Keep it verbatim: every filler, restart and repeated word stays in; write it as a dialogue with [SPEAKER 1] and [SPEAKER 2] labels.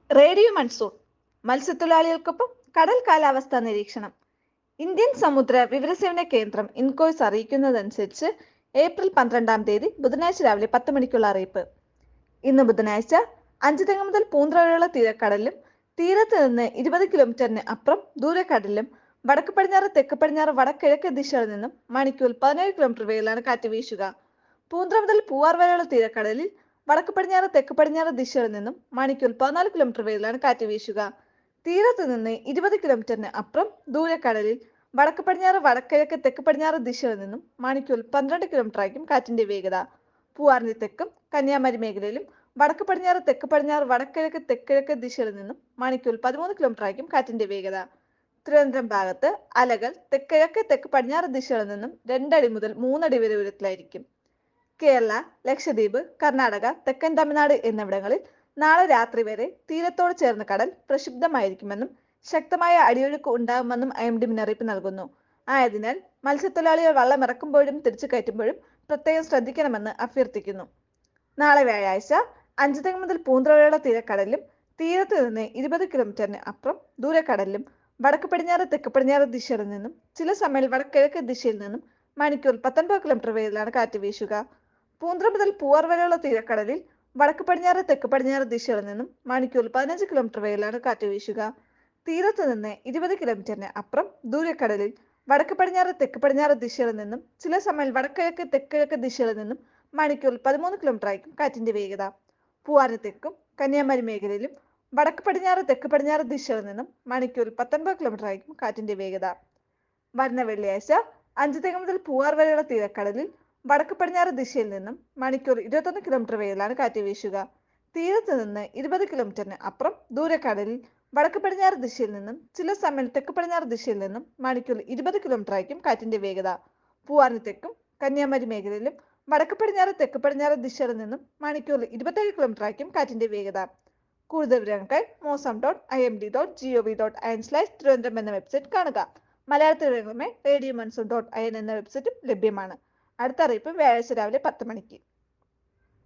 [SPEAKER 1] Radio monsoon മത്സ്യത്തൊഴിലാളികൾക്കൊപ്പം കടൽ കാലാവസ്ഥാ നിരീക്ഷണം. ഇന്ത്യൻ സമുദ്ര വിവരസേവന കേന്ദ്രം ഇൻകോയ്സ് അറിയിക്കുന്നതനുസരിച്ച് ഏപ്രിൽ പന്ത്രണ്ടാം തീയതി ബുധനാഴ്ച രാവിലെ പത്ത് മണിക്കുള്ള അറിയിപ്പ്. ഇന്ന് ബുധനാഴ്ച അഞ്ചുതെങ്ങ് മുതൽ പൂന്ത്ര വരെയുള്ള തീരക്കടലിലും തീരത്ത് നിന്ന് ഇരുപത് കിലോമീറ്ററിന് അപ്പുറം ദൂരക്കടലിലും വടക്ക് പടിഞ്ഞാറ് തെക്ക് പടിഞ്ഞാറ് വടക്കിഴക്ക് ദിശകളിൽ നിന്നും മണിക്കൂർ പതിനേഴ് കിലോമീറ്റർ വേഗത്തിലാണ് കാറ്റ് വീശുക. പൂന്ത്ര മുതൽ പൂവാർ വരെയുള്ള തീരക്കടലിൽ വടക്ക് പടിഞ്ഞാറ് തെക്ക് പടിഞ്ഞാറ് ദിശകളിൽ നിന്നും മണിക്കൂർ പതിനാല് കിലോമീറ്റർ വേഗത്തിലാണ് കാറ്റ് വീശുക. തീരത്ത് നിന്ന് ഇരുപത് കിലോമീറ്ററിന് അപ്പുറം ദൂരക്കടലിൽ വടക്ക് പടിഞ്ഞാറ് വടക്കിഴക്ക് തെക്ക് പടിഞ്ഞാറ് ദിശകളിൽ നിന്നും മണിക്കൂർ പന്ത്രണ്ട് കിലോമീറ്റർ ആയിരിക്കും കാറ്റിന്റെ വേഗത. പൂവാറിന് തെക്കും കന്യാകുമാരി മേഖലയിലും വടക്ക് പടിഞ്ഞാറ് തെക്ക് പടിഞ്ഞാറ് വടക്കിഴക്ക് തെക്കിഴക്ക് ദിശകളിൽ നിന്നും മണിക്കൂർ പതിമൂന്ന് കിലോമീറ്റർ ആയിരിക്കും കാറ്റിന്റെ വേഗത. തിരുവനന്തപുരം ഭാഗത്ത് അലകൾ തെക്കിഴക്ക് തെക്ക് പടിഞ്ഞാറ് ദിശകളിൽ നിന്നും രണ്ടടി മുതൽ മൂന്നടി വരെ ഉയരത്തിലായിരിക്കും. കേരള, ലക്ഷദ്വീപ്, കർണാടക, തെക്കൻ തമിഴ്നാട് എന്നിവിടങ്ങളിൽ നാളെ രാത്രി വരെ തീരത്തോട് ചേർന്ന കടൽ പ്രക്ഷുബ്ധമായിരിക്കുമെന്നും ശക്തമായ അടിയൊഴുക്ക് ഉണ്ടാകുമെന്നും ഐ എം ഡി മുന്നറിയിപ്പ് നൽകുന്നു. ആയതിനാൽ മത്സ്യത്തൊഴിലാളികൾ വള്ളം ഇറക്കുമ്പോഴും തിരിച്ചു കയറ്റുമ്പോഴും പ്രത്യേകം ശ്രദ്ധിക്കണമെന്ന് അഭ്യർത്ഥിക്കുന്നു. നാളെ വ്യാഴാഴ്ച അഞ്ചുതെങ്ങ് മുതൽ പൂന്ത്ര വരെയുള്ള തീരക്കടലിലും തീരത്ത് നിന്ന് ഇരുപത് കിലോമീറ്ററിന് അപ്പുറം ദൂരക്കടലിലും വടക്ക് പടിഞ്ഞാറ് തെക്ക് പടിഞ്ഞാറ് ദിശയിൽ നിന്നും ചില സമയം വടക്കിഴക്ക് ദിശയിൽ നിന്നും മണിക്കൂർ പത്തൊൻപത് കിലോമീറ്റർ വേഗത്തിലാണ് കാറ്റ് വീശുക. പൂന്ത്ര മുതൽ പൂവാർ വരെയുള്ള തീരക്കടലിൽ വടക്ക് പടിഞ്ഞാറ് തെക്ക് പടിഞ്ഞാറ് ദിശകളിൽ നിന്നും മണിക്കൂർ പതിനഞ്ച് കിലോമീറ്റർ വേഗത്തിലാണ് കാറ്റ് വീശുക. തീരത്ത് നിന്ന് ഇരുപത് കിലോമീറ്ററിന് അപ്പുറം ദൂരക്കടലിൽ വടക്ക് പടിഞ്ഞാറ് തെക്ക് പടിഞ്ഞാറ് ദിശകളിൽ നിന്നും ചില സമയം വടക്കിഴക്ക് തെക്കിഴക്ക് ദിശകളിൽ നിന്നും മണിക്കൂർ പതിമൂന്ന് കിലോമീറ്റർ ആയിരിക്കും കാറ്റിന്റെ വേഗത. പൂവാറിന് തെക്കും കന്യാകുമാരി മേഖലയിലും വടക്ക് പടിഞ്ഞാറ് തെക്ക് പടിഞ്ഞാറ് ദിശകളിൽ നിന്നും മണിക്കൂർ പത്തൊൻപത് കിലോമീറ്റർ ആയിരിക്കും കാറ്റിന്റെ വേഗത. വരുന്ന വെള്ളിയാഴ്ച അഞ്ചുതെങ്ങ് മുതൽ പൂവാർ വരെയുള്ള തീരക്കടലിൽ വടക്ക് പടിഞ്ഞാറ് ദിശയിൽ നിന്നും മണിക്കൂർ ഇരുപത്തൊന്ന് കിലോമീറ്റർ വേഗത്തിലാണ് കാറ്റ് വീശുക. തീരത്ത് നിന്ന് ഇരുപത് കിലോമീറ്ററിന് അപ്പുറം ദൂരക്കടലിൽ വടക്ക് പടിഞ്ഞാറ് ദിശയിൽ നിന്നും ചില സമയം തെക്ക് പടിഞ്ഞാറ് ദിശയിൽ നിന്നും മണിക്കൂർ ഇരുപത് കിലോമീറ്റർ ആയിരിക്കും കാറ്റിന്റെ വേഗത. പൂവാറിന് തെക്കും കന്യാകുമാരി മേഖലയിലും വടക്ക് പടിഞ്ഞാറ് തെക്ക് പടിഞ്ഞാറ് ദിശകളിൽ നിന്നും മണിക്കൂർ ഇരുപത്തേഴ് കിലോമീറ്റർ ആയിരിക്കും കാറ്റിന്റെ വേഗത. കൂടുതൽ വിവരങ്ങൾക്കായി mausam dot I M D dot G O V dot I N slash Thiruvananthapuram എന്ന വെബ്സൈറ്റ് കാണുക. മലയാളത്തിൽ വിവരങ്ങളുമായി radio monsoon dot I N എന്ന വെബ്സൈറ്റും ലഭ്യമാണ്. അടുത്ത അറിയിപ്പ് വ്യാഴാഴ്ച രാവിലെ പത്ത് മണിക്ക്.